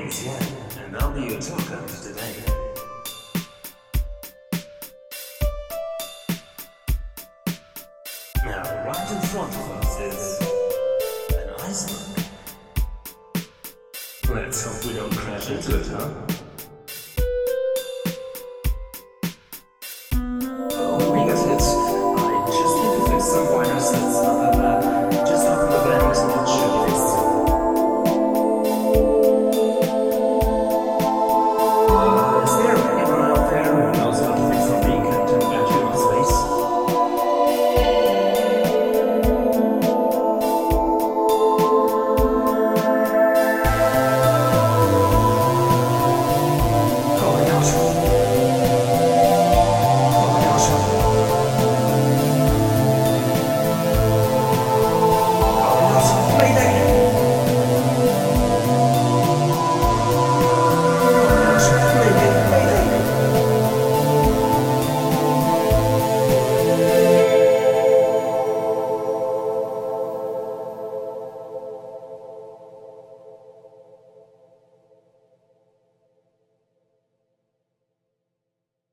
name's Yan, and I'll be your tour guide today. Now, right in front of us is an iceberg. Let's hope we don't crash into it, huh?